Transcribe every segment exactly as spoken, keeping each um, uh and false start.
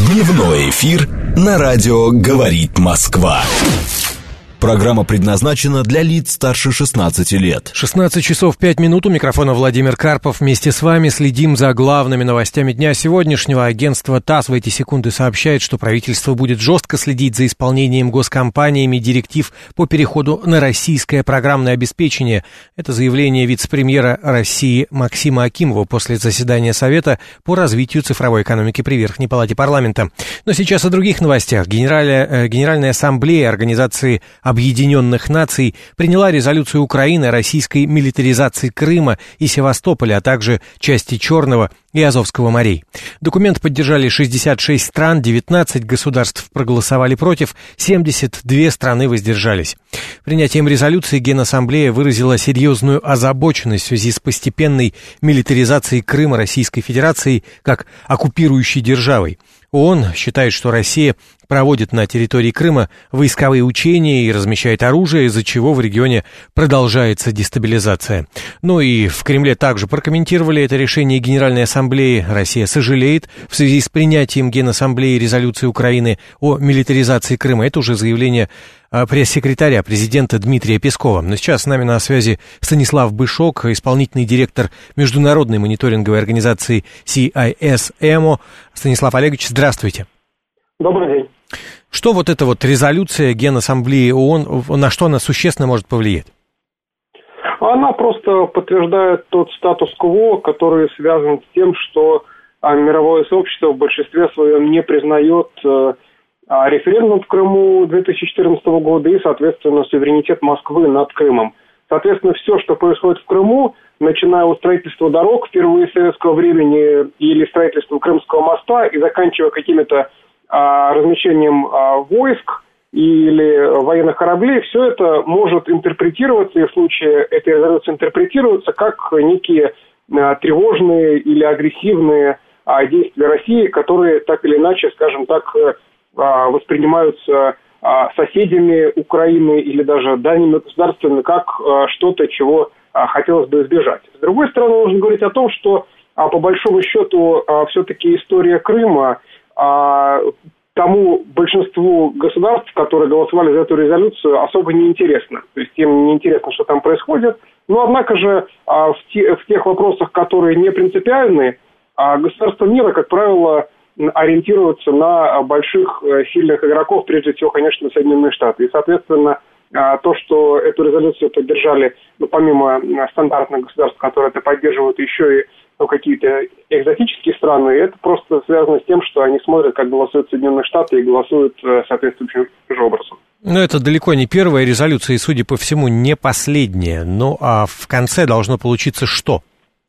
Дневной эфир на радио «Говорит Москва». Программа предназначена для лиц старше шестнадцати лет. шестнадцать часов пять минут. У микрофона Владимир Карпов. Вместе с вами следим за главными новостями дня сегодняшнего. Агентство ТАСС в эти секунды сообщает, что правительство будет жестко следить за исполнением госкомпаниями директив по переходу на российское программное обеспечение. Это заявление вице-премьера России Максима Акимова после заседания Совета по развитию цифровой экономики при Верхней палате парламента. Но сейчас о других новостях. Генеральная, Генеральная ассамблея Организации Объединенных Наций приняла резолюцию Украины о российской милитаризации Крыма и Севастополя, а также части Черного и Азовского морей. Документ поддержали шестьдесят шесть стран, девятнадцать государств проголосовали против, семьдесят две страны воздержались. Принятием резолюции Генассамблея выразила серьезную озабоченность в связи с постепенной милитаризацией Крыма Российской Федерацией как оккупирующей державой. ООН считает, что Россия проводит на территории Крыма войсковые учения и размещает оружие, из-за чего в регионе продолжается дестабилизация. Ну и в Кремле также прокомментировали это решение Генеральной Ассамблеи. Россия сожалеет в связи с принятием Генассамблеи резолюции Украины о милитаризации Крыма. Это уже заявление пресс-секретаря президента Дмитрия Пескова. Но сейчас с нами на связи Станислав Бышок, исполнительный директор международной мониторинговой организации си ай эс эм о. Станислав Олегович, здравствуйте. Добрый день. Что вот эта вот резолюция Генассамблеи ООН, на что она существенно может повлиять? Она просто подтверждает тот статус-кво, который связан с тем, что а, мировое сообщество в большинстве своем не признает а, референдум в Крыму две тысячи четырнадцатого года и, соответственно, суверенитет Москвы над Крымом. Соответственно, все, что происходит в Крыму, начиная от строительства дорог впервые с советского времени или строительства Крымского моста и заканчивая какими-то а, размещением а, войск или военных кораблей, все это может интерпретироваться, и в случае этой резолюции интерпретируется как некие а, тревожные или агрессивные а, действия России, которые так или иначе, скажем так, а, воспринимаются а, соседями Украины или даже дальними государствами как а, что-то, чего а, хотелось бы избежать. С другой стороны, нужно говорить о том, что а, по большому счету а, все-таки история Крыма а, тому большинству государств, которые голосовали за эту резолюцию, особо не интересно. То есть им не интересно, что там происходит. Но, однако же, в, те, в тех вопросах, которые не принципиальны, государства мира, как правило, ориентируются на больших, сильных игроков, прежде всего, конечно, Соединенные Штаты. И, соответственно, то, что эту резолюцию поддержали, ну, помимо стандартных государств, которые это поддерживают, еще и ну, какие-то экзотические страны, это просто связано с тем, что они смотрят, как голосуют Соединенные Штаты и голосуют соответствующим же образом. Но это далеко не первая резолюция и, судя по всему, не последняя. Ну, а в конце должно получиться что?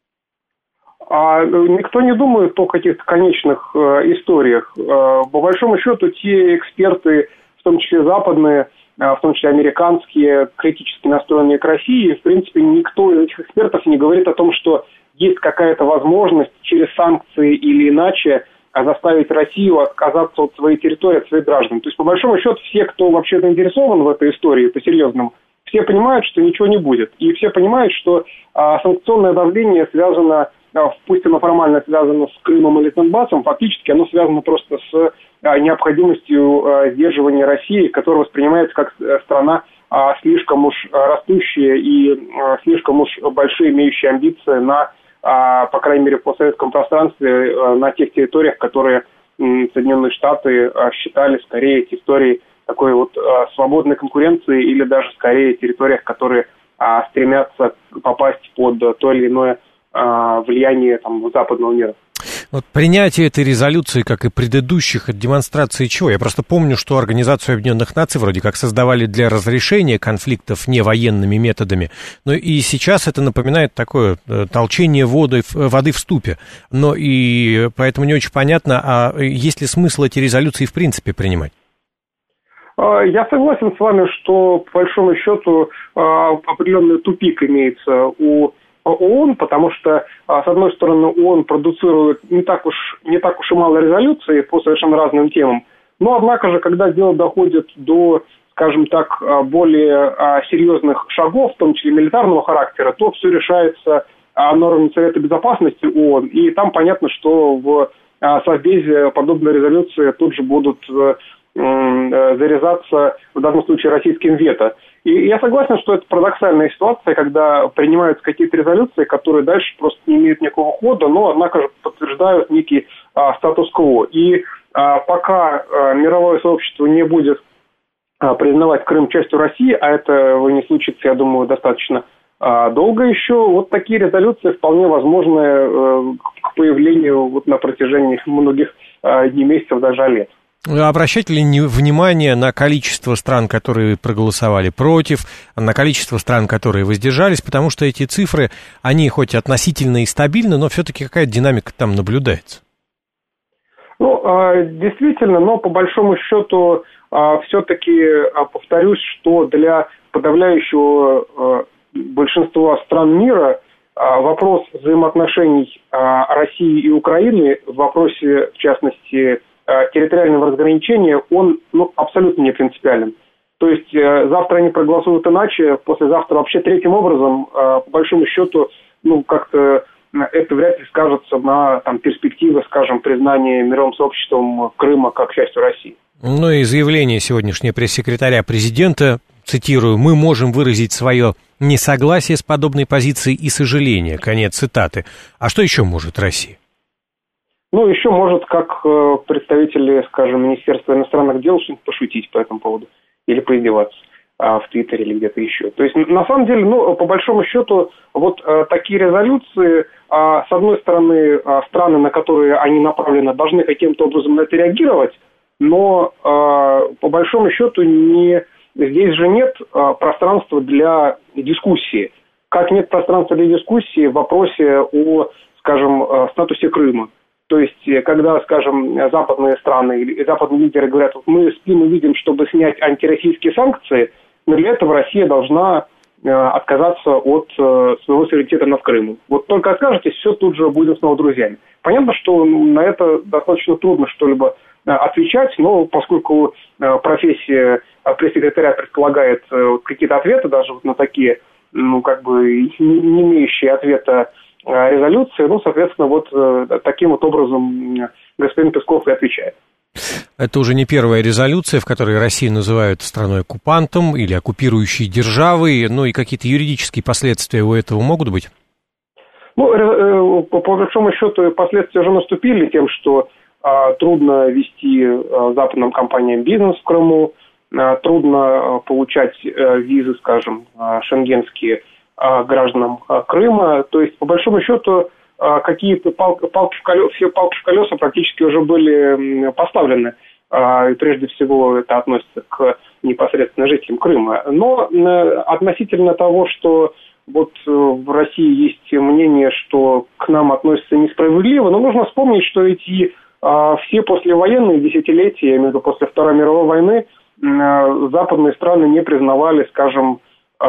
А никто не думает о каких-то конечных э, историях. Э, по большому счету, те эксперты, в том числе западные, э, в том числе американские, критически настроенные к России, в принципе, никто из этих экспертов не говорит о том, что есть какая-то возможность через санкции или иначе заставить Россию отказаться от своей территории, от своих граждан. То есть, по большому счету, все, кто вообще заинтересован в этой истории, по-серьезному, все понимают, что ничего не будет. И все понимают, что а, санкционное давление связано, а, пусть оно формально связано с Крымом или Донбассом, фактически оно связано просто с а, необходимостью а, сдерживания России, которая воспринимается как страна а, слишком уж растущая и а, слишком уж большие, имеющие амбиции на А, по крайней мере, в постсоветском пространстве, а, на тех территориях, которые м, Соединенные Штаты а, считали скорее территорией такой вот а, свободной конкуренции или даже скорее территориях, которые а, стремятся попасть под то или иное а, влияние там, западного мира. Вот принятие этой резолюции, как и предыдущих, это демонстрация чего? Я просто помню, что Организацию Объединенных Наций вроде как создавали для разрешения конфликтов не военными методами, но и сейчас это напоминает такое толчение воды, воды в ступе. Но и поэтому не очень понятно, а есть ли смысл эти резолюции в принципе принимать? Я согласен с вами, что по большому счету определенный тупик имеется у ООН, потому что, с одной стороны, ООН продуцирует не так уж, не так уж и мало резолюций по совершенно разным темам, но, однако же, когда дело доходит до, скажем так, более серьезных шагов, в том числе милитарного характера, то все решается на уровне Совета Безопасности ООН, и там понятно, что в а Совбезе подобные резолюции тут же будут зарезаться, в данном случае, российским вето. И я согласен, что это парадоксальная ситуация, когда принимаются какие-то резолюции, которые дальше просто не имеют никакого хода, но, однако же, подтверждают некий а, статус-кво. И а, пока а, мировое сообщество не будет а, признавать Крым частью России, а этого не случится, я думаю, достаточно а, долго еще, вот такие резолюции вполне возможны а, к появлению вот, на протяжении многих а, дней, месяцев, даже лет. Обращать ли внимание на количество стран, которые проголосовали против, на количество стран, которые воздержались, потому что эти цифры, они хоть относительно и стабильны, но все-таки какая-то динамика там наблюдается? Ну, действительно, но по большому счету все-таки повторюсь, что для подавляющего большинства стран мира вопрос взаимоотношений России и Украины в вопросе, в частности, территориального разграничения, он ну, абсолютно не принципиален. То есть э, завтра они проголосуют иначе, послезавтра вообще третьим образом, э, по большому счету, ну, как-то это вряд ли скажется на там, перспективы, скажем, признания мировым сообществом Крыма как частью России. Ну и заявление сегодняшнего пресс-секретаря президента, цитирую, «Мы можем выразить свое несогласие с подобной позицией и сожаление», конец цитаты. А что еще может Россия? Ну, еще может, как э, представители, скажем, Министерства иностранных дел, что-нибудь пошутить по этому поводу или поиздеваться э, в Твиттере или где-то еще. То есть, на самом деле, ну, по большому счету, вот э, такие резолюции, э, с одной стороны, э, страны, на которые они направлены, должны каким-то образом на это реагировать, но, э, по большому счету, не, здесь же нет э, пространства для дискуссии. Как нет пространства для дискуссии в вопросе о, скажем, э, статусе Крыма. То есть, когда, скажем, западные страны или западные лидеры говорят, вот мы спим и видим, чтобы снять антироссийские санкции, но для этого Россия должна э, отказаться от э, своего суверенитета над Крымом. Вот только откажетесь, все, тут же будем снова друзьями. Понятно, что на это достаточно трудно что-либо э, отвечать, но поскольку э, профессия пресс-секретаря предполагает э, какие-то ответы, даже вот на такие, ну, как бы, не, не имеющие ответа резолюции, ну, соответственно, вот э, таким вот образом господин Песков и отвечает. Это уже не первая резолюция, в которой Россию называют страной-оккупантом или оккупирующей державой, ну и какие-то юридические последствия у этого могут быть? Ну, э, по, по большому счету, последствия уже наступили тем, что э, трудно вести э, западным компаниям бизнес в Крыму, э, трудно э, получать э, визы, скажем, э, шенгенские, гражданам Крыма. То есть, по большому счету, какие-то палки, палки в колеса, все палки в колеса практически уже были поставлены. И прежде всего это относится к непосредственно жителям Крыма. Но относительно того, что вот в России есть мнение, что к нам относятся несправедливо, но нужно вспомнить, что эти все послевоенные десятилетия, я имею в виду после Второй мировой войны, западные страны не признавали, скажем,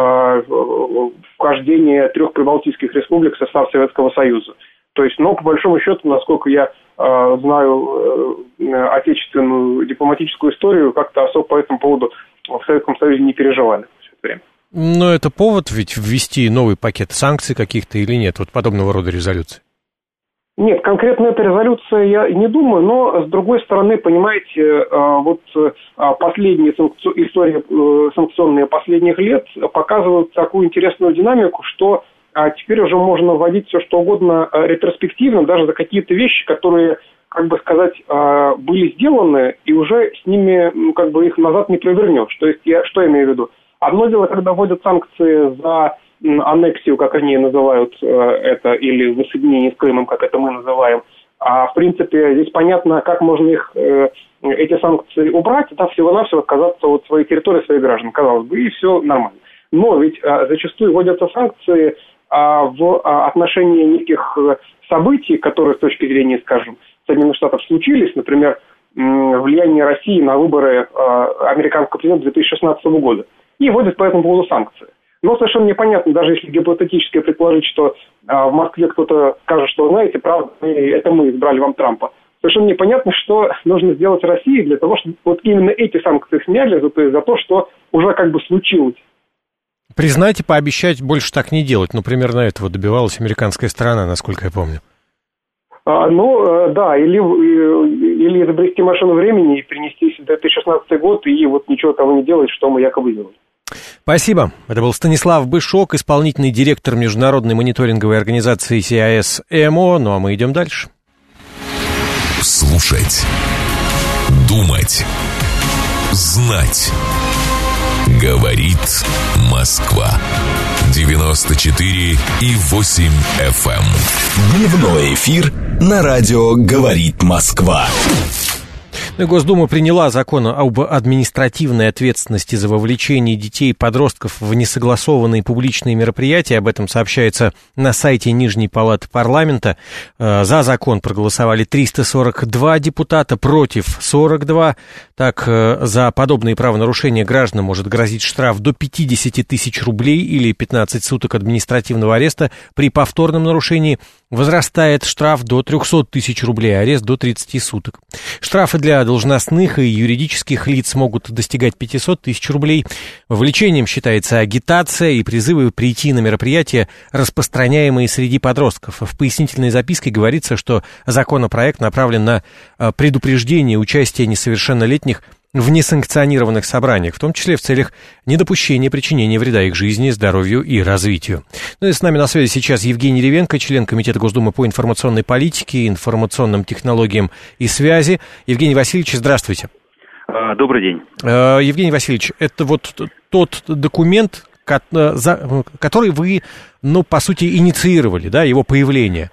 вхождение трех прибалтийских республик в состав Советского Союза. То есть, но по большому счету, насколько я э, знаю э, отечественную дипломатическую историю, как-то особо по этому поводу в Советском Союзе не переживали все это время. Но это повод ведь ввести новый пакет санкций каких-то или нет, вот подобного рода резолюции? Нет, конкретно эта резолюция я не думаю, но, с другой стороны, понимаете, вот последние санкци... истории санкционные последних лет показывают такую интересную динамику, что теперь уже можно вводить все что угодно ретроспективно, даже за какие-то вещи, которые, как бы сказать, были сделаны, и уже с ними, ну, как бы их назад не провернешь. То есть, я, что я имею в виду? Одно дело, когда вводят санкции за аннексию, как они называют э, это, или воссоединение с Крымом, как это мы называем. А в принципе здесь понятно, как можно их, э, эти санкции убрать, да, всего-навсего отказаться от своей территории, своих граждан, казалось бы, и все нормально. Но ведь э, зачастую вводятся санкции э, в э, отношении неких событий, которые с точки зрения, скажем, Соединенных Штатов случились, например, э, влияние России на выборы э, американского президента две тысячи шестнадцатого года, и вводят по этому поводу санкции. Но совершенно непонятно, даже если гипотетически предположить, что а, в Москве кто-то скажет, что, знаете, правда, это мы избрали вам Трампа. Совершенно непонятно, что нужно сделать России для того, чтобы вот именно эти санкции сняли за то, за то, что уже как бы случилось. Признать и пообещать больше так не делать. Ну, примерно этого добивалась американская сторона, насколько я помню. А, ну, да, или, или изобрести машину времени и перенестись в две тысячи шестнадцатый год и вот ничего того не делать, что мы якобы делаем. Спасибо. Это был Станислав Бышок, исполнительный директор международной мониторинговой организации си ай эс эм о. Ну, а мы идем дальше. Слушать. Думать. Знать. Говорит Москва. девяносто четыре и восемь эф эм. Дневной эфир на радио «Говорит Москва». Госдума приняла закон об административной ответственности за вовлечение детей и подростков в несогласованные публичные мероприятия. Об этом сообщается на сайте Нижней палаты парламента. За закон проголосовали триста сорок два депутата, против сорок два. Так, за подобные правонарушения гражданам может грозить штраф до пятьдесят тысяч рублей или пятнадцать суток административного ареста. При повторном нарушении возрастает штраф до триста тысяч рублей, а арест до тридцати суток. Штрафы для должностных и юридических лиц могут достигать пятьсот тысяч рублей. Вовлечением считается агитация и призывы прийти на мероприятия, распространяемые среди подростков. В пояснительной записке говорится, что законопроект направлен на предупреждение участия несовершеннолетних в несанкционированных собраниях, в том числе в целях недопущения причинения вреда их жизни, здоровью и развитию. Ну и с нами на связи сейчас Евгений Ревенко, член Комитета Госдумы по информационной политике, информационным технологиям и связи. Евгений Васильевич, здравствуйте. Добрый день. Евгений Васильевич, это вот тот документ, который вы, ну, по сути, инициировали, да, его появление.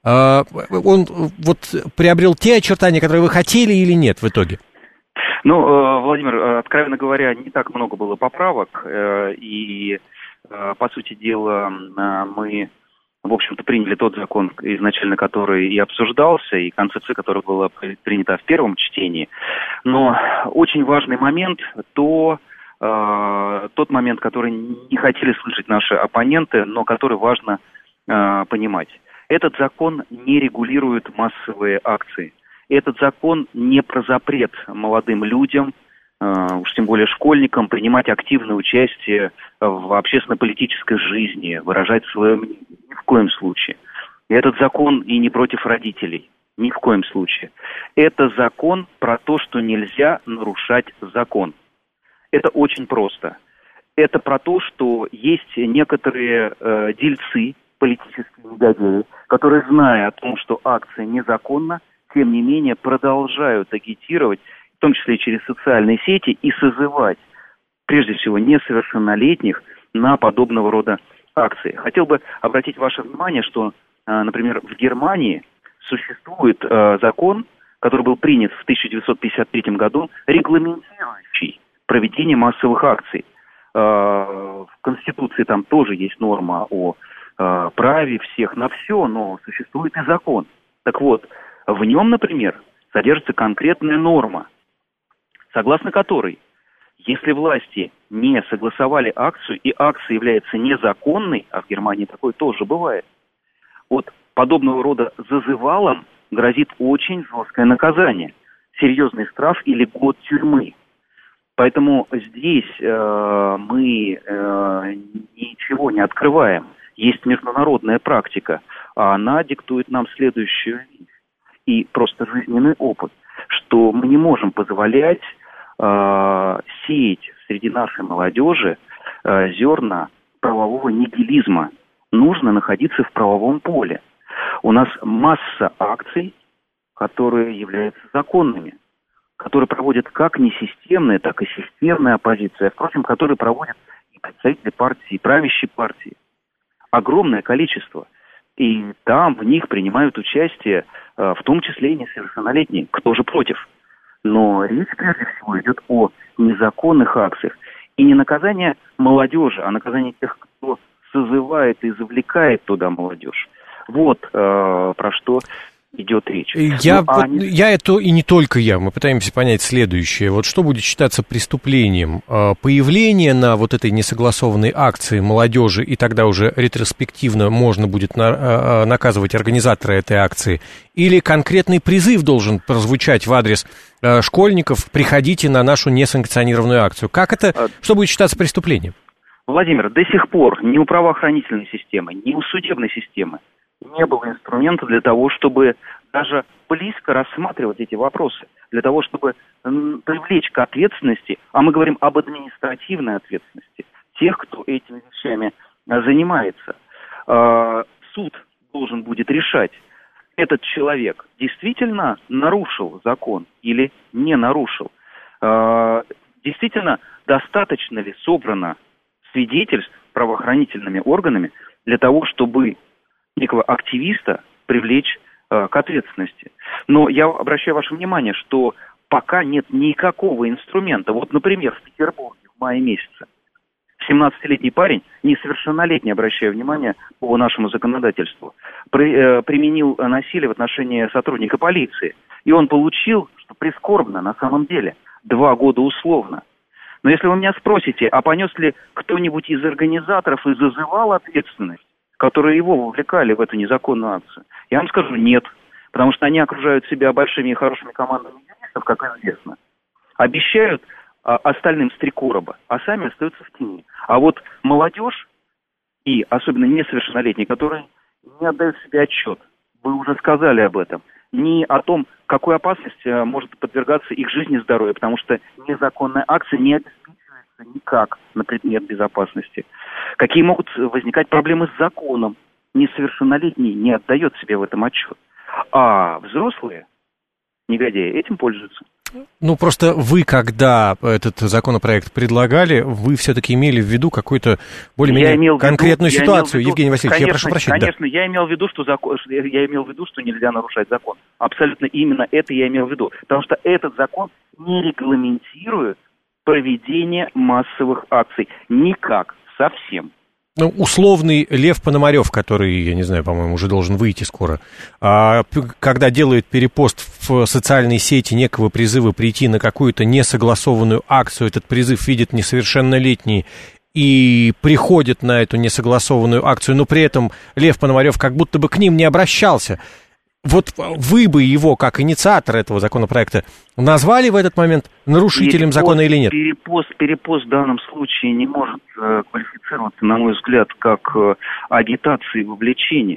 Он вот приобрел те очертания, которые вы хотели или нет в итоге? Ну, Владимир, откровенно говоря, не так много было поправок, и, по сути дела, мы, в общем-то, приняли тот закон, изначально который и обсуждался, и концепция, которая была принята в первом чтении. Но очень важный момент, то, тот момент, который не хотели слышать наши оппоненты, но который важно понимать. Этот закон не регулирует массовые акции. Этот закон не про запрет молодым людям, э, уж тем более школьникам, принимать активное участие в общественно-политической жизни, выражать свое мнение. Ни в коем случае. Этот закон и не против родителей. Ни в коем случае. Это закон про то, что нельзя нарушать закон. Это очень просто. Это про то, что есть некоторые э, дельцы, политические негодяи, которые, зная о том, что акция незаконна, тем не менее продолжают агитировать, в том числе и через социальные сети, и созывать, прежде всего, несовершеннолетних на подобного рода акции. Хотел бы обратить ваше внимание, что, например, в Германии существует закон, который был принят в тысяча девятьсот пятьдесят третьем году, регламентирующий проведение массовых акций. В Конституции там тоже есть норма о праве всех на все, но существует и закон. Так вот, в нем, например, содержится конкретная норма, согласно которой, если власти не согласовали акцию, и акция является незаконной, а в Германии такое тоже бывает, от подобного рода зазывалам грозит очень жесткое наказание, серьезный штраф или год тюрьмы. Поэтому здесь э, мы э, ничего не открываем. Есть международная практика, а она диктует нам следующую вещь. И просто жизненный опыт, что мы не можем позволять э, сеять среди нашей молодежи э, зерна правового нигилизма. Нужно находиться в правовом поле. У нас масса акций, которые являются законными, которые проводят как несистемная, так и системная оппозиция, впрочем, которые проводят и представители партии, и правящей партии. Огромное количество. И там в них принимают участие, в том числе и несовершеннолетние. Кто же против? Но речь прежде всего идет о незаконных акциях. И не наказание молодежи, а наказание тех, кто созывает и завлекает туда молодежь. Вот э, про что идет речь. Я, ну, а вот, они... я это и не только я, мы пытаемся понять следующее. Вот что будет считаться преступлением? Появление на вот этой несогласованной акции молодежи, и тогда уже ретроспективно можно будет на, наказывать организатора этой акции, или конкретный призыв должен прозвучать в адрес школьников: приходите на нашу несанкционированную акцию? Как это, а... что будет считаться преступлением? Владимир, до сих пор ни у правоохранительной системы, ни у судебной системы не было инструмента для того, чтобы даже близко рассматривать эти вопросы для того, чтобы привлечь к ответственности, а мы говорим об административной ответственности тех, кто этими вещами занимается. Суд должен будет решать, этот человек действительно нарушил закон или не нарушил. Действительно, достаточно ли собрано свидетельств правоохранительными органами для того, чтобы некого активиста привлечь э, к ответственности. Но я обращаю ваше внимание, что пока нет никакого инструмента. Вот, например, в Петербурге в мае месяце семнадцатилетний парень, несовершеннолетний, обращаю внимание, по нашему законодательству, при, э, применил насилие в отношении сотрудника полиции. И он получил, что прискорбно на самом деле, два года условно. Но если вы меня спросите, а понес ли кто-нибудь из организаторов и зазывал ответственность, которые его вовлекали в эту незаконную акцию, я вам скажу нет. Потому что они окружают себя большими и хорошими командами юристов, как известно. Обещают а, остальным с три короба, а сами остаются в тени. А вот молодежь, и особенно несовершеннолетние, которые не отдают себе отчет, вы уже сказали об этом, ни о том, какой опасности может подвергаться их жизни и здоровью, потому что незаконная акция не обеспечивается никак на предмет безопасности. Какие могут возникать проблемы с законом, несовершеннолетний не отдает себе в этом отчет. А взрослые негодяи этим пользуются. Ну, просто вы, когда этот законопроект предлагали, вы все-таки имели в виду какую-то более-менее конкретную виду, ситуацию, виду, Евгений Васильевич, конечно, я прошу прощения. Конечно, да. я имел в виду, что закон, я имел в виду, что нельзя нарушать закон. Абсолютно именно это я имел в виду. Потому что этот закон не регламентирует проведение массовых акций. Никак, совсем. Ну, условный Лев Пономарев, который, я не знаю, по-моему, уже должен выйти скоро, а, когда делает перепост в социальной сети некого призыва прийти на какую-то несогласованную акцию, этот призыв видит несовершеннолетний и приходит на эту несогласованную акцию, но при этом Лев Пономарев как будто бы к ним не обращался. Вот вы бы его, как инициатор этого законопроекта, назвали в этот момент нарушителем перепост, закона или нет? Перепост, перепост в данном случае не может э, квалифицироваться, на мой взгляд, как э, агитация и вовлечение.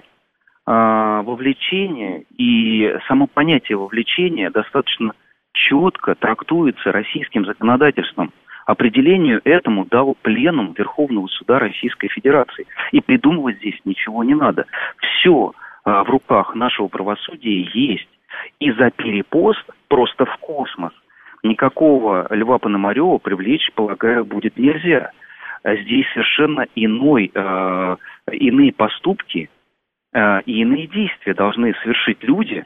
Э, вовлечение и само понятие вовлечения достаточно четко трактуется российским законодательством. Определению этому дал пленум Верховного суда Российской Федерации. И придумывать здесь ничего не надо. Все в руках нашего правосудия есть. И за перепост просто в космос никакого Льва Пономарева привлечь, полагаю, будет нельзя. Здесь совершенно иной, э, иные поступки э, и иные действия должны совершить люди,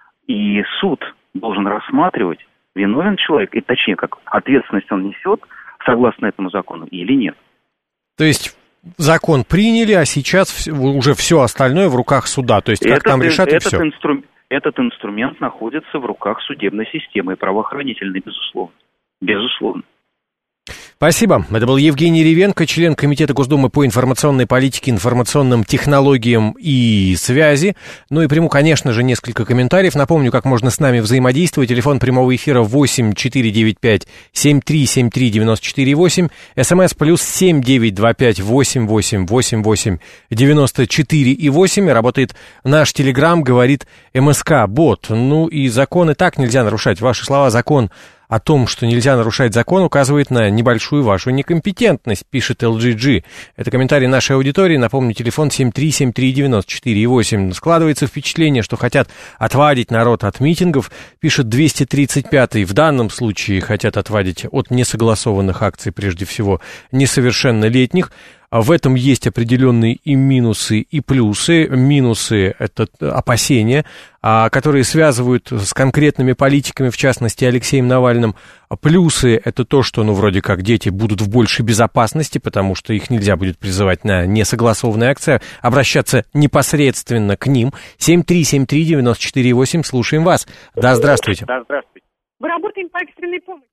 и суд должен рассматривать, виновен человек, и точнее, как ответственность он несет согласно этому закону или нет. То есть закон приняли, а сейчас уже все остальное в руках суда. То есть как этот, там решат, и этот все. Инстру... Этот инструмент находится в руках судебной системы и правоохранительной, безусловно. Безусловно. Спасибо. Это был Евгений Ревенко, член Комитета Госдумы по информационной политике, информационным технологиям и связи. Ну и приму, конечно же, несколько комментариев. Напомню, как можно с нами взаимодействовать. Телефон прямого эфира восемь четыре девять пять семь три семь три девяносто четыре восемь. СМС плюс семь девять два пять восемь восемь восемь восемь девяносто четыре и восемь. Работает наш Телеграм, говорит МСК-бот. Ну и закон и так нельзя нарушать. Ваши слова «закон» о том, что нельзя нарушать закон, указывает на небольшую вашу некомпетентность, пишет эл джи джи. Это комментарий нашей аудитории. Напомню, телефон семь три семь три девяносто четыре восемь. Складывается впечатление, что хотят отвадить народ от митингов, пишет двести тридцать пятый. В данном случае хотят отвадить от несогласованных акций, прежде всего, несовершеннолетних. В этом есть определенные и минусы, и плюсы. Минусы — это опасения, которые связывают с конкретными политиками, в частности, Алексеем Навальным. Плюсы — это то, что, ну, вроде как дети будут в большей безопасности, потому что их нельзя будет призывать на несогласованные акции, обращаться непосредственно к ним. семь три семь три девяносто четыре восемь, слушаем вас. Да, здравствуйте. Да, здравствуйте. Мы работаем по экстренной помощи.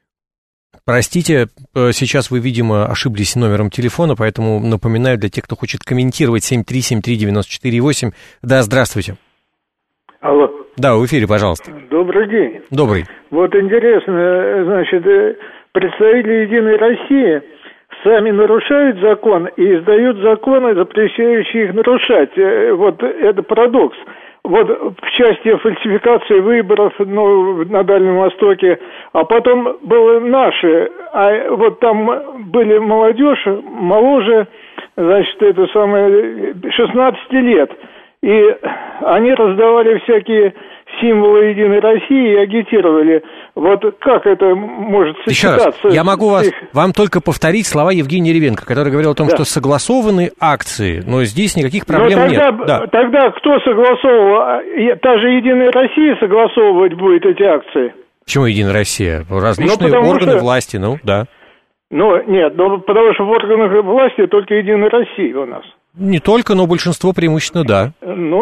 Простите, сейчас вы, видимо, ошиблись номером телефона, поэтому напоминаю для тех, кто хочет комментировать, семь три семь три девяносто четыре восемь. Да, здравствуйте. Алло. Да, в эфире, пожалуйста. Добрый день. Добрый. Вот интересно, значит, представители «Единой России» сами нарушают закон и издают законы, запрещающие их нарушать. Вот это парадокс. вот в части фальсификации выборов, ну, на Дальнем Востоке, а потом было наши, а вот там были молодежь, моложе, значит, это самое, шестнадцать лет, и они раздавали всякие символы Единой России и агитировали. Вот как это может сочетаться? Еще раз, я могу вас, вам только повторить слова Евгения Деревенко, который говорил о том, да. что согласованы акции, но здесь никаких проблем но тогда, нет. Да. Тогда кто согласовывал? Та же Единая Россия согласовывать будет эти акции? Почему Единая Россия? Различные ну, органы что... власти, ну, да. Ну, нет, ну, потому что в органах власти только Единая Россия у нас. Не только, но большинство преимущественно, да.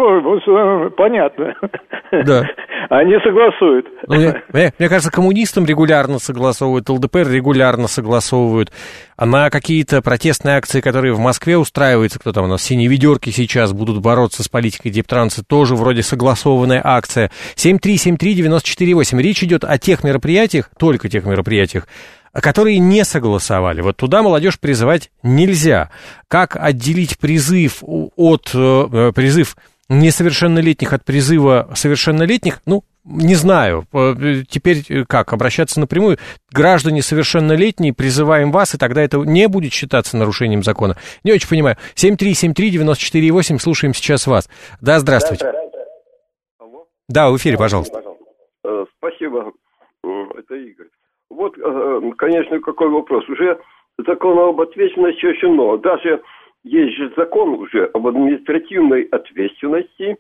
Ну, понятно. Да. Они согласуют. Ну, мне, мне кажется, коммунистам регулярно согласовывают, ЛДПР регулярно согласовывают. А на какие-то протестные акции, которые в Москве устраиваются, кто там у нас, синие ведерки сейчас будут бороться с политикой дептранса, тоже вроде согласованная акция. семь три семь три девять четыре восемь. Речь идет о тех мероприятиях, только тех мероприятиях, которые не согласовали. Вот туда молодежь призывать нельзя. Как отделить призыв от э, призыв несовершеннолетних от призыва совершеннолетних? Ну, не знаю. Теперь как? Обращаться напрямую? Граждане совершеннолетние, призываем вас, и тогда это не будет считаться нарушением закона. Не очень понимаю. семь три семь три девять четыре восемь. Слушаем сейчас вас. Да, здравствуйте. Да, Алло. Да, в эфире, пожалуйста. Спасибо. Это Игорь. Вот, конечно, какой вопрос. Уже закон об ответственности очень много. Даже есть же закон уже об административной ответственности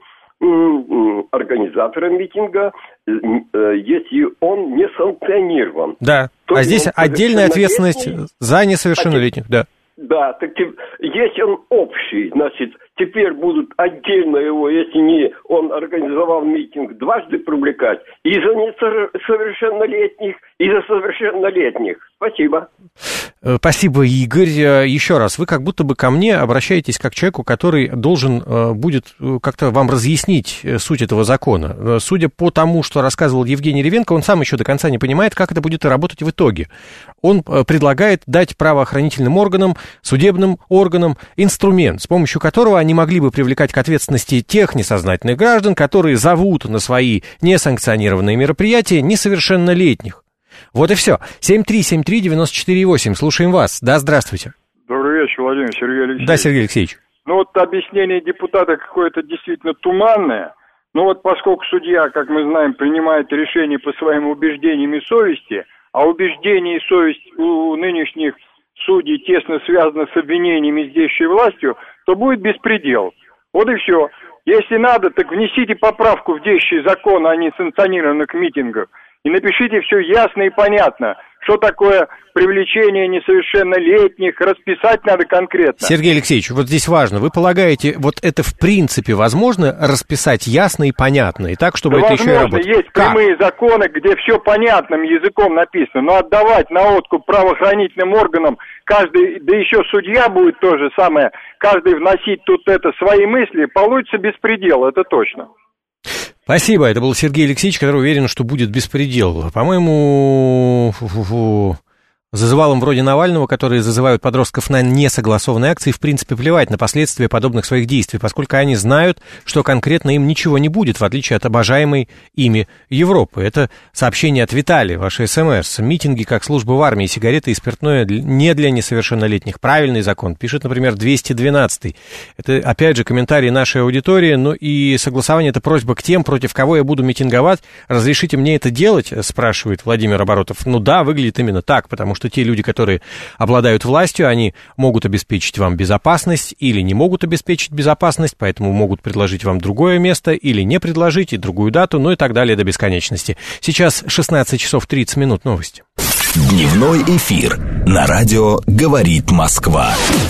организатора митинга, если он не санкционирован. Да, а здесь отдельная ответственность за несовершеннолетних, да. Да, так если он общий, значит, теперь будут отдельно его, если не он организовал митинг, дважды привлекать и за несовершеннолетних, и за совершеннолетних. Спасибо. Спасибо, Игорь. Еще раз, вы как будто бы ко мне обращаетесь как к человеку, который должен будет как-то вам разъяснить суть этого закона. Судя по тому, что рассказывал Евгений Деревенко, он сам еще до конца не понимает, как это будет работать в итоге. Он предлагает дать правоохранительным органам, судебным органам инструмент, с помощью которого они могли бы привлекать к ответственности тех несознательных граждан, которые зовут на свои несанкционированные мероприятия несовершеннолетних. Вот и все. семь три семь три девять четыре восемь. Слушаем вас. Да, здравствуйте. Добрый вечер, Владимир, Сергей Алексеевич. Да, Сергей Алексеевич. Ну вот объяснение депутата какое-то действительно туманное. Ну вот поскольку судья, как мы знаем, принимает решение по своим убеждениям и совести, а убеждения и совесть у нынешних судей тесно связаны с обвинениями с действующей властью, то будет беспредел. Вот и все. Если надо, так внесите поправку в действующий закон о несанкционированных митингах и напишите все ясно и понятно, что такое привлечение несовершеннолетних, расписать надо конкретно. Сергей Алексеевич, вот здесь важно, вы полагаете, вот это в принципе возможно расписать ясно и понятно, и так, чтобы да это возможно, еще и работало? Есть как? Прямые законы, где все понятным языком написано, но отдавать на откуп правоохранительным органам, каждый, да еще судья будет то же самое, каждый вносить тут это свои мысли, получится беспредел, это точно. Спасибо, это был Сергей Алексеевич, который уверен, что будет беспредел. По-моему, фу-фу-фу. Зазывалам вроде Навального, которые зазывают подростков на несогласованные акции, в принципе, плевать на последствия подобных своих действий, поскольку они знают, что конкретно им ничего не будет, в отличие от обожаемой ими Европы. Это сообщение от Виталия, ваше СМС. Митинги как служба в армии, сигареты и спиртное не для несовершеннолетних. Правильный закон. Пишет, например, двести двенадцатый. Это, опять же, комментарии нашей аудитории. Ну и согласование — это просьба к тем, против кого я буду митинговать. Разрешите мне это делать, спрашивает Владимир Оборотов. Ну да, выглядит именно так, потому что что те люди, которые обладают властью, они могут обеспечить вам безопасность или не могут обеспечить безопасность, поэтому могут предложить вам другое место или не предложить, и другую дату, ну и так далее до бесконечности. Сейчас шестнадцать часов тридцать минут, новости. Дневной эфир на радио «Говорит Москва».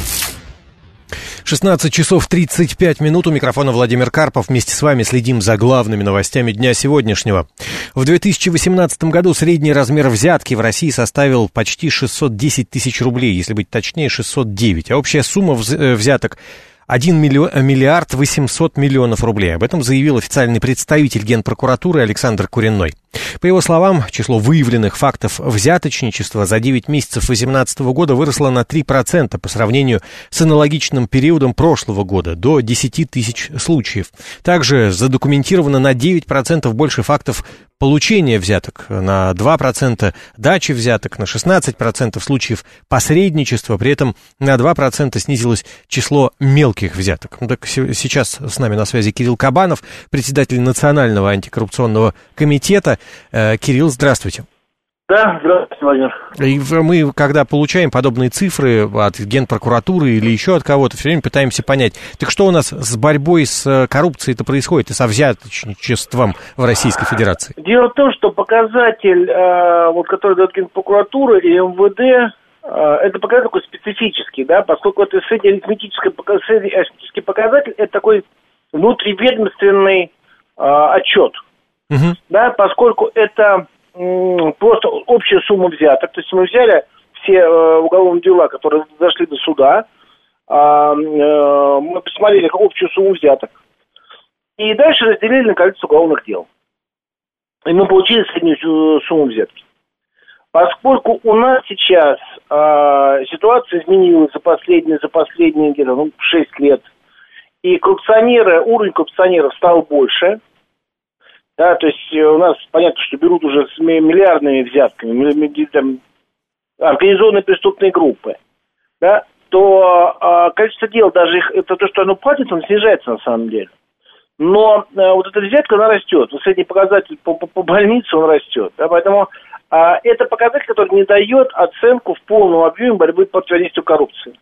шестнадцать часов тридцать пять минут, у микрофона Владимир Карпов. Вместе с вами следим за главными новостями дня сегодняшнего. В две тысячи восемнадцатом году средний размер взятки в России составил почти шестьсот десять тысяч рублей, если быть точнее, шестьсот девять. А общая сумма взяток один миллиард восемьсот миллионов рублей. Об этом заявил официальный представитель Генпрокуратуры Александр Куренной. По его словам, число выявленных фактов взяточничества за девять месяцев две тысячи восемнадцатого года выросло на три процента по сравнению с аналогичным периодом прошлого года, до десять тысяч случаев. Также задокументировано на девять процентов больше фактов получения взяток, на два процента дачи взяток, на шестнадцать процентов случаев посредничества, при этом на два процента снизилось число мелких взяток. Ну, так сейчас с нами на связи Кирилл Кабанов, председатель Национального антикоррупционного комитета. Кирилл, здравствуйте. Да, здравствуйте, Владимир. И мы, когда получаем подобные цифры от Генпрокуратуры или еще от кого-то, все время пытаемся понять, так что у нас с борьбой с коррупцией-то происходит и со взяточничеством в Российской Федерации? Дело в том, что показатель, вот, который дает Генпрокуратура и эм вэ дэ, это показатель такой специфический, да, поскольку это среднеарифметический, среднеарифметический показатель, это такой внутриведомственный отчет. Угу. Да, поскольку это м, просто общая сумма взяток, то есть мы взяли все э, уголовные дела, которые дошли до суда, э, э, мы посмотрели общую сумму взяток, и дальше разделили на количество уголовных дел. И мы получили среднюю сумму взятки. Поскольку у нас сейчас э, ситуация изменилась за последние, за последние где-то ну, шесть лет, и коррупционеры, уровень коррупционеров стал больше. Да, то есть у нас понятно, что берут уже с миллиардными взятками, там, организованные преступные группы, да, то а, количество дел, даже их, это то, что оно платит, он снижается на самом деле. Но а, вот эта взятка, она растет. Вот средний показатель по, по, по больнице, он растет. Да, поэтому а, это показатель, который не дает оценку в полном объеме борьбы по противодействию коррупции.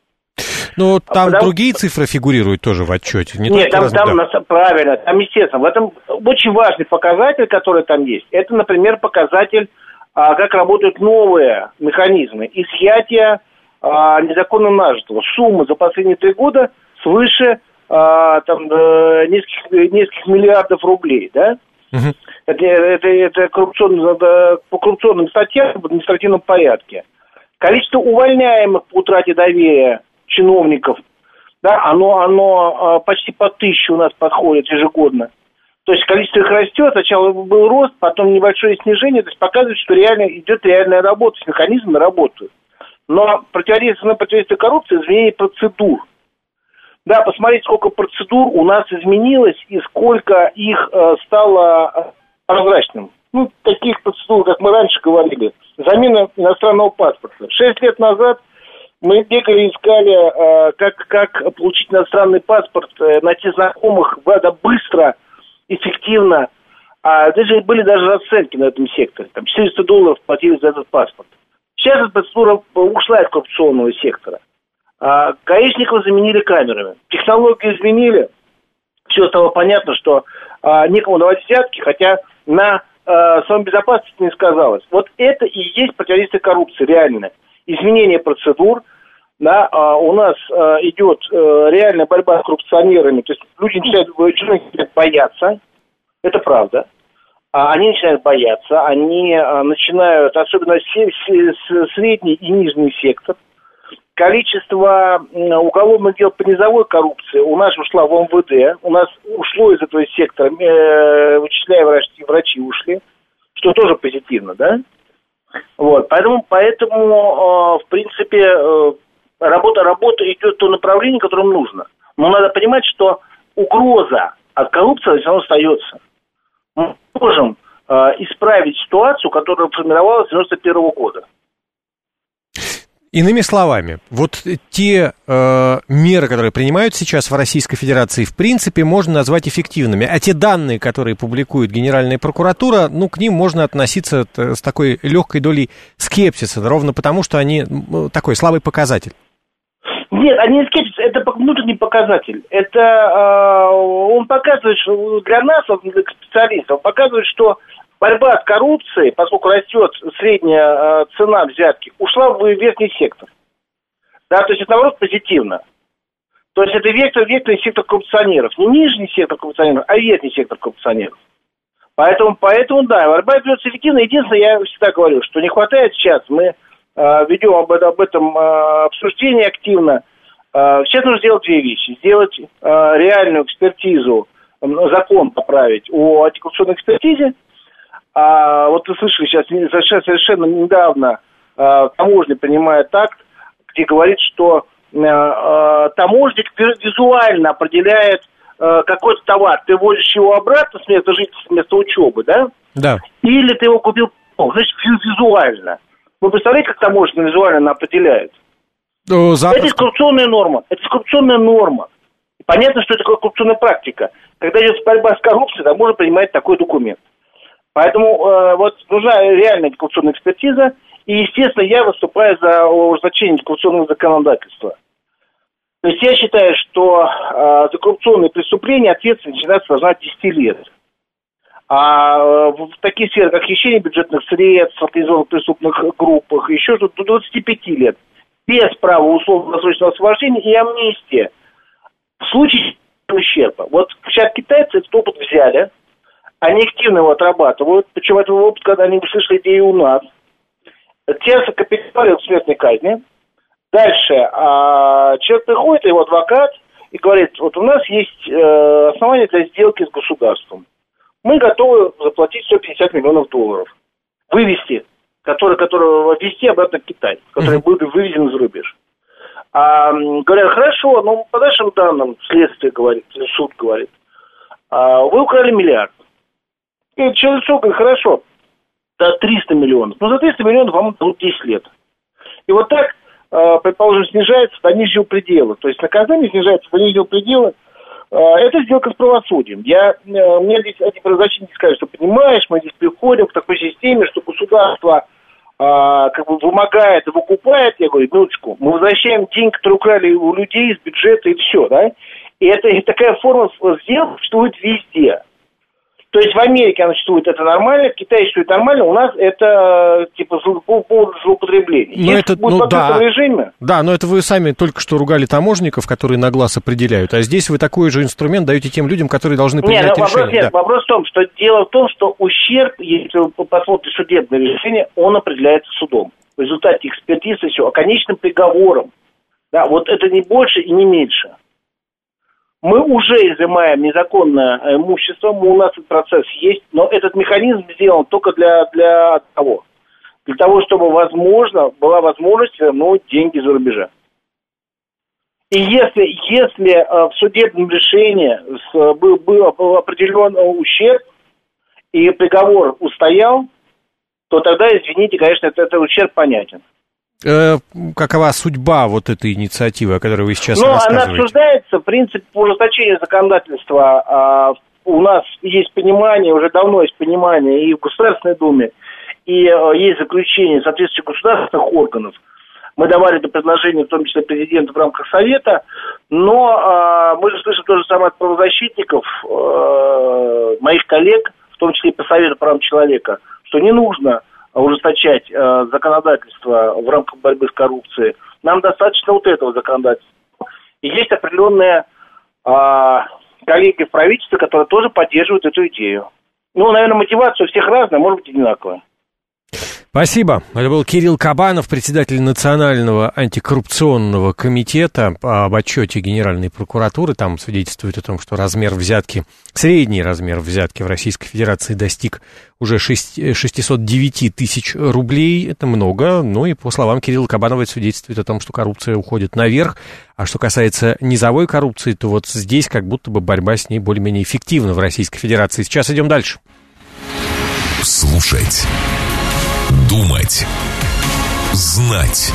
Ну, там Потому... другие цифры фигурируют тоже в отчете. Не Нет, там, разные, там да. правильно, там естественно. В этом очень важный показатель, который там есть, это, например, показатель, а, как работают новые механизмы изъятия а, незаконно нажитого. Сумма за последние три года свыше а, там, нескольких, нескольких миллиардов рублей, да? Угу. Это, это, это коррупционно, это по коррупционным статьям в административном порядке. Количество увольняемых по утрате доверия чиновников, да, оно, оно почти по тысяче у нас подходит ежегодно. То есть количество их растет, сначала был рост, потом небольшое снижение, то есть показывает, что реально идет реальная работа, механизмы работают. Но противодействие, противодействие коррупции, изменение процедур. Да, посмотрите, сколько процедур у нас изменилось и сколько их э, стало прозрачным. Ну, таких процедур, как мы раньше говорили, замена иностранного паспорта. Шесть лет назад мы бегали, искали, э, как, как получить иностранный паспорт, э, найти знакомых, да, быстро, эффективно. А даже были даже расценки на этом секторе. Там четыреста долларов платили за этот паспорт. Сейчас эта процедура ушла из коррупционного сектора. А, гаишников заменили камерами. Технологии изменили. Все стало понятно, что а, некому давать взятки, хотя на а, самой безопасности не сказалось. Вот это и есть противодействие коррупции реальное. Изменение процедур. Да, а, у нас а, идет а, реальная борьба с коррупционерами. То есть люди начинают, начинают бояться. Это правда. А, они начинают бояться. Они а, начинают, особенно с, с, средний и нижний сектор. Количество уголовных дел по низовой коррупции у нас ушло в эм вэ дэ, у нас ушло из этого сектора, э, вычисляя врачи, врачи ушли, что тоже позитивно, да? Вот, поэтому, поэтому э, в принципе, э, работа, работа идет в то направление, которым нужно. Но надо понимать, что угроза от коррупции все равно остается. Мы можем э, исправить ситуацию, которая формировалась с девяносто первого года. Иными словами, вот те э, меры, которые принимают сейчас в Российской Федерации, в принципе, можно назвать эффективными. А те данные, которые публикует Генеральная прокуратура, ну, к ним можно относиться с такой легкой долей скепсиса, ровно потому, что они ну, такой слабый показатель. Нет, они не скепсис, это внутренний показатель. Это э, он показывает, что для нас, для специалистов, он показывает, что борьба с коррупцией, поскольку растет средняя э, цена взятки, ушла в верхний сектор. Да, то есть это, наоборот, позитивно. То есть это вектор, векторный сектор коррупционеров. Не нижний сектор коррупционеров, а верхний сектор коррупционеров. Поэтому, поэтому да, борьба ведется эффективно. Единственное, я всегда говорю, что не хватает сейчас, мы э, ведем об, об этом э, обсуждение активно. Э, сейчас нужно сделать две вещи. Сделать э, реальную экспертизу, э, закон поправить о антикоррупционной экспертизе, а, вот вы слышали, сейчас совершенно, совершенно недавно а, таможня принимает акт, где говорит, что а, а, таможник визуально определяет а, какой-то товар. Ты возишь его обратно с места жительства, с места учебы, да? Да. Или ты его купил, значит, визуально. Вы представляете, как таможня визуально определяет? О, это коррупционная норма. Это коррупционная норма. Понятно, что это такое коррупционная практика. Когда идет борьба с коррупцией, там можно принимать такой документ. Поэтому э, вот нужна реальная коррупционная экспертиза. И, естественно, я выступаю за ужесточение коррупционного законодательства. То есть я считаю, что э, за коррупционные преступления ответственность начинается должна от десяти лет. А э, в таких сферах, как хищение бюджетных средств, организованных преступных группах, еще что-то до двадцати пяти лет. Без права условно-досрочного освобождения и амнистия. В случае ущерба. Вот сейчас китайцы этот опыт взяли, они активно его отрабатывают, причем этот опыт, когда они услышали идею у нас. Те закапиталили в смертной казни. Дальше а, человек приходит, его адвокат, и говорит, вот у нас есть э, основания для сделки с государством. Мы готовы заплатить сто пятьдесят миллионов долларов. Вывести, который, который ввести обратно в Китай, который будет вывезен за рубеж. А, говорят, хорошо, но по нашим данным, следствие говорит, суд говорит, а, вы украли миллиард. И человек говорит, хорошо, да, триста миллионов. Но за триста миллионов вам дадут десять лет. И вот так, а, предположим, снижается до нижнего предела. То есть наказание снижается до нижнего предела. А, это сделка с правосудием. Я, а, мне здесь один правозащитник скажет, что понимаешь, мы здесь приходим к такой системе, что государство а, как бы вымогает и выкупает. Я говорю, минуточку, мы возвращаем деньги, которые украли у людей из бюджета, и все, да? И это и такая форма сделок существует везде. То есть в Америке она существует, это нормально, в Китае существует нормально, у нас это типа по поводу злоупотребления. Но Если это, будет ну, да, режиме... да, но это вы сами только что ругали таможников, которые на глаз определяют, а здесь вы такой же инструмент даете тем людям, которые должны принять нет, вопрос, решение. Нет, да. вопрос в том, что дело в том, что ущерб, если вы посмотрите судебное решение, он определяется судом. В результате экспертизы все, а конечным приговором. Да, вот это не больше и не меньше. Мы уже изымаем незаконное имущество, у нас этот процесс есть, но этот механизм сделан только для, для того, для того, чтобы, возможно, была возможность вернуть деньги за рубежа. И если, если э, в судебном решении с, был, был, был определен ущерб, и приговор устоял, то тогда, извините, конечно, это, это ущерб понятен. Э, какова судьба вот этой инициативы, о которой вы сейчас Но рассказываете? Она обсуждается, в принципе, по ужесточению законодательства. А, у нас есть понимание, уже давно есть понимание и в Государственной Думе, и а, есть заключение соответствующих государственных органов. Мы давали это предложение, в том числе президенту в рамках Совета, но а, мы же слышим то же самое от правозащитников, а, моих коллег, в том числе и по Совету по правам человека, что не нужно ужесточать э, законодательство в рамках борьбы с коррупцией. Нам достаточно вот этого законодательства. И есть определенные э, коллеги в правительстве, которые тоже поддерживают эту идею. Ну, наверное, мотивация у всех разная, может быть, одинаковая. Спасибо. Это был Кирилл Кабанов, председатель Национального антикоррупционного комитета. Об отчете Генеральной прокуратуры там свидетельствует о том, что размер взятки, средний размер взятки в Российской Федерации достиг уже шестьсот девять тысяч рублей. Это много, но и по словам Кирилла Кабанова это свидетельствует о том, что коррупция уходит наверх. А что касается низовой коррупции, то вот здесь как будто бы борьба с ней более-менее эффективна в Российской Федерации. Сейчас идем дальше. Слушать. Думать. Знать.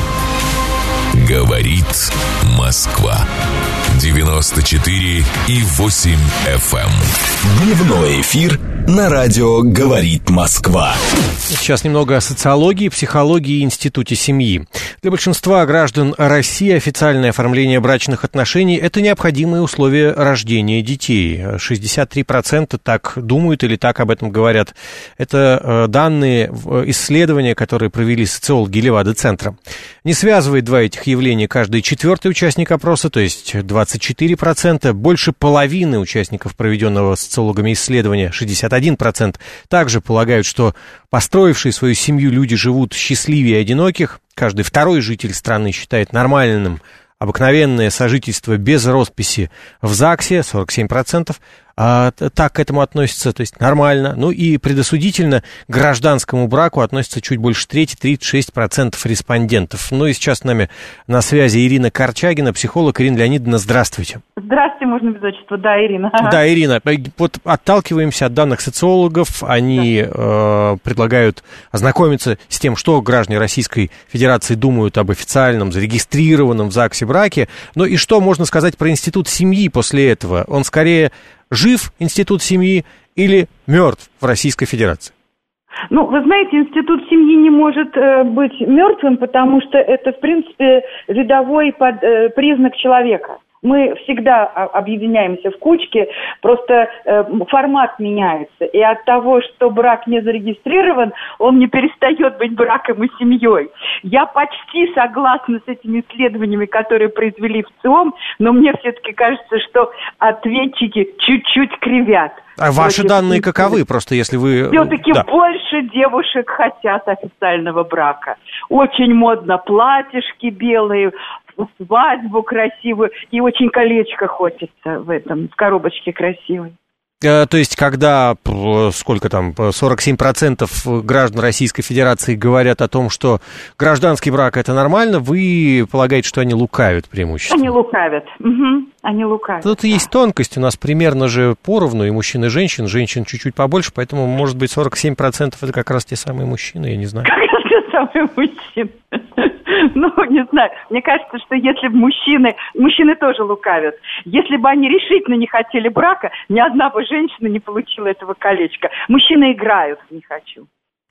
Говорит Москва. девяносто четыре и восемь эф эм. Дневной эфир на радио «Говорит Москва». Сейчас немного о социологии, психологии и институте семьи. Для большинства граждан России официальное оформление брачных отношений – это необходимые условия рождения детей. шестьдесят три процента так думают или так об этом говорят. Это данные исследования, которые провели социологи Левада-центра. Не связывает два этих явления каждый четвертый участник опроса, то есть двадцать четыре процента. Больше половины участников проведенного социологами исследования, шестьдесят один процент, также полагают, что построившие свою семью люди живут счастливее одиноких. Каждый второй житель страны считает нормальным обыкновенное сожительство без росписи в ЗАГСе, сорок семь процентов. а, так к этому относятся, то есть нормально. Ну и предосудительно к гражданскому браку относится чуть больше трети, тридцать шесть процентов респондентов. Ну и сейчас с нами на связи Ирина Корчагина, психолог. Ирина Леонидовна, здравствуйте. Здравствуйте, можно без отчества. Да, Ирина. Да, Ирина, вот отталкиваемся от данных социологов, они да. э, предлагают ознакомиться с тем, что граждане Российской Федерации думают об официальном, зарегистрированном в ЗАГСе браке. Ну и что можно сказать про институт семьи после этого? Он скорее жив, институт семьи, или мертв в Российской Федерации? Ну, вы знаете, институт семьи не может э, быть мертвым, потому что это, в принципе, видовой под, э, признак человека. Мы всегда объединяемся в кучки, просто э, формат меняется. И от того, что брак не зарегистрирован, он не перестает быть браком и семьей. Я почти согласна с этими исследованиями, которые произвели в ЦИОМ, но мне все-таки кажется, что ответчики чуть-чуть кривят. А ваши данные каковы, просто если вы... Все-таки да. больше девушек хотят официального брака. Очень модно платьишки белые, свадьбу красивую, и очень колечко хочется в этом, в коробочке красивой. То есть, когда, сколько там, сорок семь процентов граждан Российской Федерации говорят о том, что гражданский брак – это нормально, вы полагаете, что они лукавят преимущественно? Они лукавят, угу. Они лукавят. Тут да. есть тонкость, у нас примерно же поровну, и мужчин, и женщин, женщин чуть-чуть побольше, поэтому, может быть, сорок семь процентов это как раз те самые мужчины, я не знаю. Как раз те самые мужчины. Ну, не знаю, мне кажется, что если бы мужчины, мужчины тоже лукавят, если бы они решительно не хотели брака, ни одна бы женщина не получила этого колечка. Мужчины играют в «не хочу».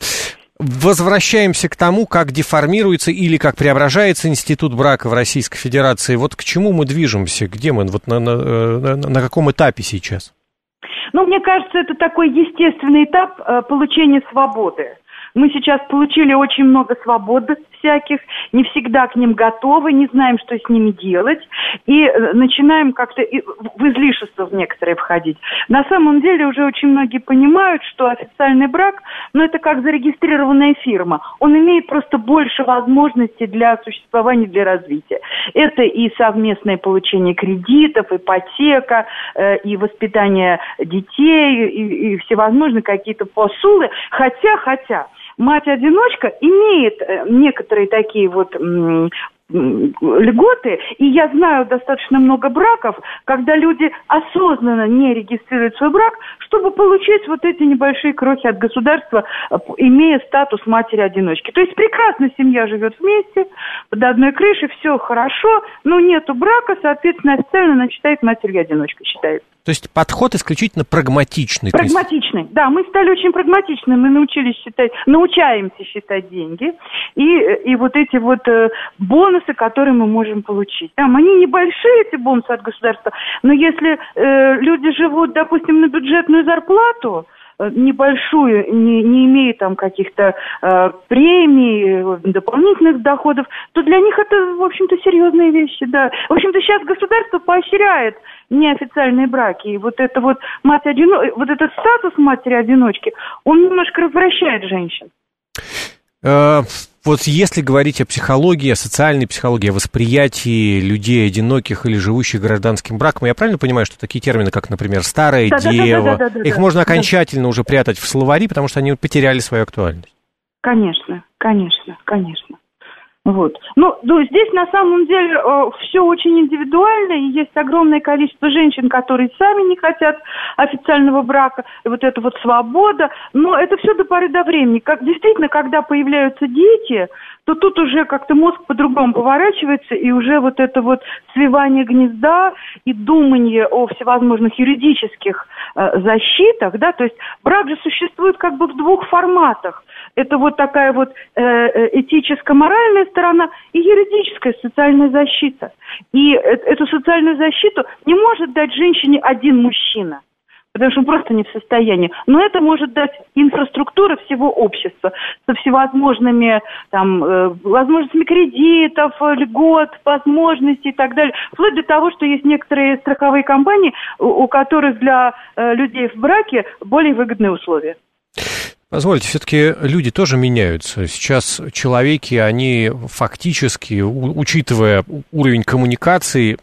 Возвращаемся к тому, как деформируется или как преображается институт брака в Российской Федерации. Вот к чему мы движемся, где мы, вот на, на, на, на каком этапе сейчас? Ну, мне кажется, это такой естественный этап э, получения свободы. Мы сейчас получили очень много свобод всяких, не всегда к ним готовы, не знаем, что с ними делать, и начинаем как-то в излишество в некоторые входить. На самом деле уже очень многие понимают, что официальный брак, ну, это как зарегистрированная фирма. Он имеет просто больше возможностей для существования, для развития. Это и совместное получение кредитов, ипотека, э, и воспитание детей, и, и всевозможные какие-то посулы. Хотя, хотя... Мать-одиночка имеет некоторые такие вот м- м- льготы, и я знаю достаточно много браков, когда люди осознанно не регистрируют свой брак, чтобы получить вот эти небольшие крохи от государства, имея статус матери-одиночки. То есть прекрасно семья живет вместе, под одной крышей, все хорошо, но нету брака, соответственно, официально она считает матерью-одиночкой, считается. То есть подход исключительно прагматичный. Прагматичный, есть... да. Мы стали очень прагматичны. Мы научились считать, научаемся считать деньги. И, и вот эти вот э, бонусы, которые мы можем получить. Там они небольшие, эти бонусы от государства. Но если э, люди живут, допустим, на бюджетную зарплату, небольшую, не, не имея там каких-то э, премий, дополнительных доходов, то для них это, в общем-то, серьезные вещи, да. В общем-то, сейчас государство поощряет неофициальные браки, и вот это вот мать-одино... вот этот статус матери-одиночки, он немножко развращает женщин. Вот если говорить о психологии, о социальной психологии, о восприятии людей одиноких или живущих гражданским браком, я правильно понимаю, что такие термины, как, например, старая да, дева, да, да, да, да, их да, можно да. окончательно уже прятать в словари, потому что они потеряли свою актуальность? Конечно, конечно, конечно. Вот. Ну, ну, здесь на самом деле э, все очень индивидуально, и есть огромное количество женщин, которые сами не хотят официального брака, и вот эта вот свобода, но это все до поры до времени. Как, действительно, когда появляются дети, то тут уже как-то мозг по-другому поворачивается, и уже вот это вот свивание гнезда и думание о всевозможных юридических э, защитах, да, то есть брак же существует как бы в двух форматах. Это вот такая вот э, этическо-моральная сторона и юридическая социальная защита. И э, эту социальную защиту не может дать женщине один мужчина, потому что он просто не в состоянии. Но это может дать инфраструктура всего общества со всевозможными там, э, возможностями кредитов, льгот, возможностей и так далее. Вплоть до того, что есть некоторые страховые компании, у, у которых для э, людей в браке более выгодные условия. Позвольте, все-таки люди тоже меняются. Сейчас человеки, они фактически, учитывая уровень коммуникации,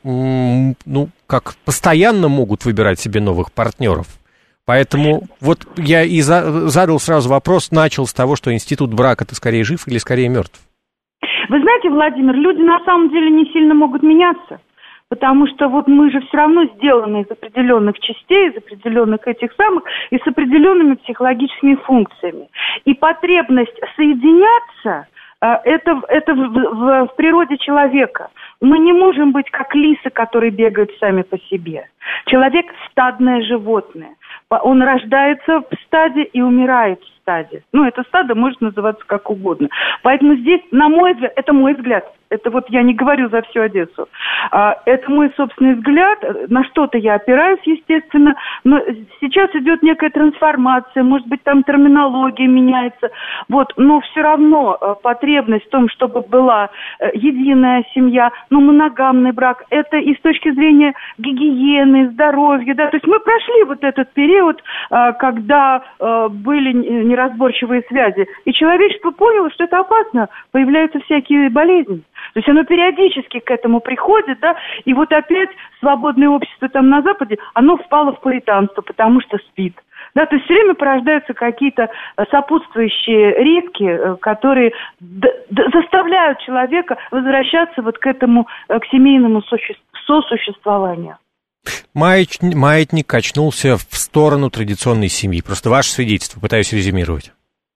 ну, как постоянно могут выбирать себе новых партнеров. Поэтому вот я и задал сразу вопрос, начал с того, что институт брака, ты скорее жив или скорее мертв? Вы знаете, Владимир, люди на самом деле не сильно могут меняться. Потому что вот мы же все равно сделаны из определенных частей, из определенных этих самых, и с определенными психологическими функциями. И потребность соединяться, это, это в, в, в природе человека. Мы не можем быть как лисы, которые бегают сами по себе. Человек – стадное животное. Он рождается в стаде и умирает в стаде. Ну, это стадо может называться как угодно. Поэтому здесь, на мой взгляд, это мой взгляд, это вот я не говорю за всю Одессу, это мой собственный взгляд, на что-то я опираюсь, естественно, но сейчас идет некая трансформация, может быть, там терминология меняется, вот, но все равно потребность в том, чтобы была единая семья, ну, моногамный брак, это и с точки зрения гигиены, здоровья, да, то есть мы прошли вот этот период, когда были неразборчивые связи, и человечество поняло, что это опасно, появляются всякие болезни. То есть оно периодически к этому приходит, да, и вот опять свободное общество там на Западе, оно впало в пуританство, потому что спит. Да, то есть все время порождаются какие-то сопутствующие риски, которые д- д- заставляют человека возвращаться вот к этому, к семейному суще- сосуществованию. Маяч... Маятник качнулся в сторону традиционной семьи. Просто ваше свидетельство, пытаюсь резюмировать.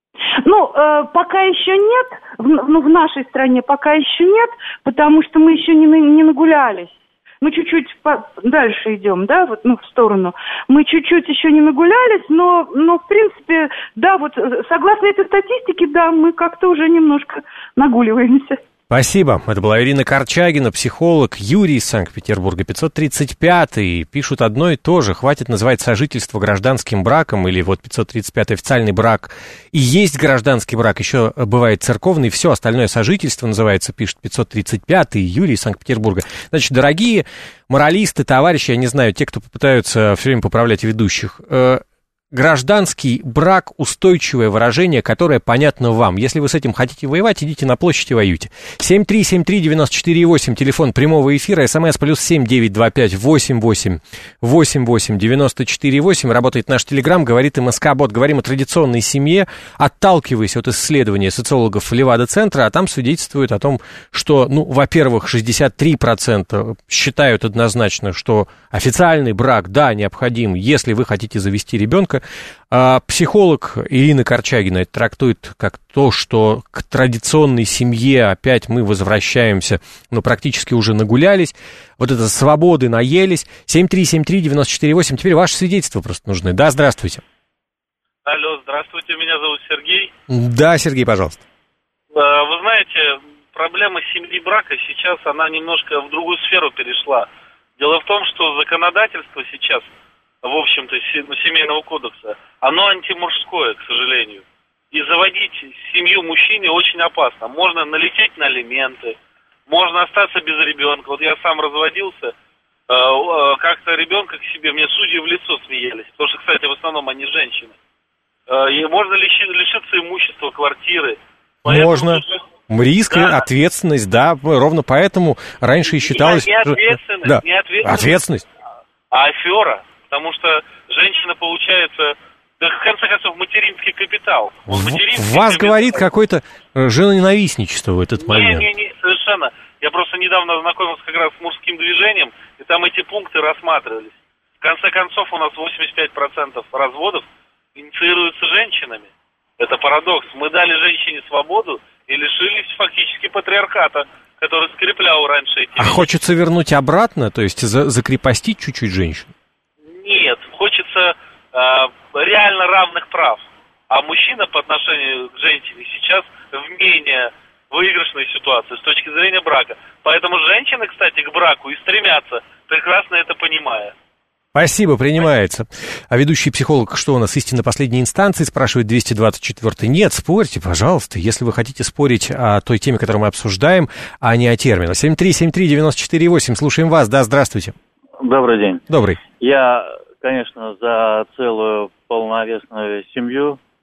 Ну, э, пока еще нет, в, ну, в нашей стране пока еще нет, потому что мы еще не, не нагулялись. Мы чуть-чуть по, дальше идем, да, вот, ну, в сторону. Мы чуть-чуть еще не нагулялись, но, но, в принципе, да, вот, согласно этой статистике, да, мы как-то уже немножко нагуливаемся. Спасибо. Это была Ирина Корчагина, психолог. Юрий из Санкт-Петербурга, пятьсот тридцать пятый. Пишут одно и то же. Хватит называть сожительство гражданским браком, или вот пятьсот тридцать пятый официальный брак. И есть гражданский брак, еще бывает церковный, все остальное сожительство называется, пишет пятьсот тридцать пятый. Юрий из Санкт-Петербурга. Значит, дорогие моралисты, товарищи, я не знаю, те, кто попытаются все время поправлять ведущих, гражданский брак – устойчивое выражение, которое понятно вам. Если вы с этим хотите воевать, идите на площадь и воюйте. семь три семь три девять четыре восемь, телефон прямого эфира, смс плюс семь девять два пять восемь восемь восемь восемь девяносто четыре восемь. Работает наш телеграм, говорит МСК-бот. Говорим о традиционной семье, отталкиваясь от исследования социологов Левада-центра, а там свидетельствует о том, что, ну, во-первых, шестьдесят три процента считают однозначно, что официальный брак, да, необходим, если вы хотите завести ребенка. А психолог Ирина Корчагина это трактует как то, что к традиционной семье опять мы возвращаемся, но практически уже нагулялись, вот это свободы наелись. семь три семь три девять четыре восемь, теперь ваши свидетельства просто нужны. Да, здравствуйте. Алло, здравствуйте, меня зовут Сергей. Да, Сергей, пожалуйста. Вы знаете, проблема семьи брака сейчас, она немножко в другую сферу перешла. Дело в том, что законодательство сейчас, в общем-то, семейного кодекса, оно антимужское, к сожалению. И заводить семью мужчине очень опасно. Можно налететь на алименты, можно остаться без ребенка. Вот я сам разводился, как-то ребенка к себе, мне судьи в лицо смеялись, потому что, кстати, в основном они женщины. И можно лишиться имущества, квартиры. Можно. Риск, да. Ответственность, да, ровно поэтому раньше и считалось... Не, не ответственность, да. не ответственность, ответственность, а афера. Потому что женщина, получается, да, в конце концов, материнский капитал. В, материнский вас капитал. Говорит какое-то женоненавистничество в этот момент. Не, не, не, совершенно. Я просто недавно ознакомился как раз с мужским движением, и там эти пункты рассматривались. В конце концов, у нас восемьдесят пять процентов разводов инициируются женщинами. Это парадокс. Мы дали женщине свободу и лишились фактически патриархата, который скреплял раньше эти... А вещи. Хочется вернуть обратно, то есть за, закрепостить чуть-чуть женщин? Нет, хочется э, реально равных прав. А мужчина по отношению к женщине сейчас в менее выигрышной ситуации с точки зрения брака. Поэтому женщины, кстати, к браку и стремятся, прекрасно это понимая. Спасибо, принимается. А ведущий психолог, что у нас, истина последней инстанции, спрашивает двести двадцать четвёртый. Нет, спорьте, пожалуйста, если вы хотите спорить о той теме, которую мы обсуждаем, а не о терминах. семь три семь три девять четыре восемь, слушаем вас, да, здравствуйте. Добрый день. Добрый. Я, конечно, за целую полновесную семью,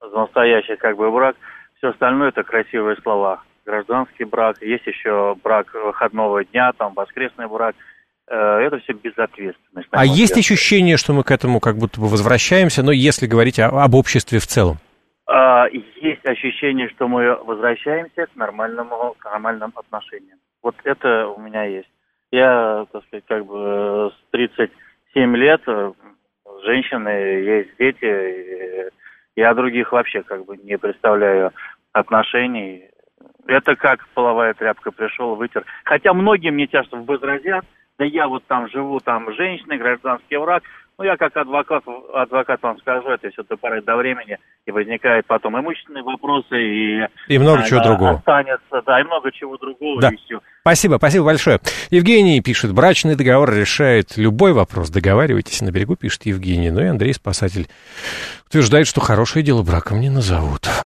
за настоящий как бы брак. Все остальное это красивые слова. Гражданский брак, есть еще брак выходного дня, там воскресный брак. Это все безответственность. А есть ощущение, что мы к этому как будто бы возвращаемся, но если говорить о, об обществе в целом? Есть ощущение, что мы возвращаемся к нормальному, к нормальным отношениям. Вот это у меня есть. Я, так сказать, как бы с тридцати семи лет, женщины, есть дети, я о других вообще как бы не представляю отношений. Это как половая тряпка, пришел, вытер. Хотя многие мне часто возразят, да я вот там живу, там женщины, гражданский брак. Ну, я как адвокат, адвокат вам скажу, это все до поры до времени, и возникают потом имущественные вопросы, и... И много а, чего да, другого. Останется, да, и много чего другого, да. И все. Спасибо, спасибо большое. Евгений пишет, брачный договор решает любой вопрос. Договаривайтесь на берегу, пишет Евгений. Ну и Андрей, спасатель, утверждает, что хорошее дело браком не назовут.